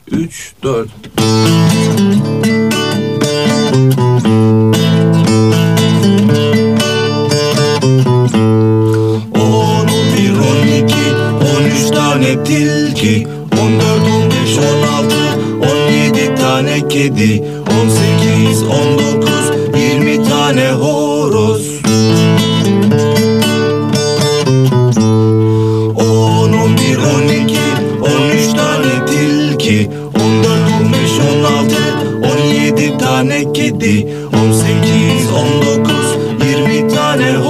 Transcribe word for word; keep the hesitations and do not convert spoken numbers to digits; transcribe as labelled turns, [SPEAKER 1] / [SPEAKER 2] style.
[SPEAKER 1] üç, dört. on, on bir, on iki, on üç tane tilki, on dört, on beş, on altı, on yedi tane kedi, on sekiz, on dokuz, yirmi tane horoz. on, on bir, on iki, on üç tane tilki, on dört, on beş, on altı, on yedi tane kedi, on sekiz, on dokuz, yirmi tane horoz.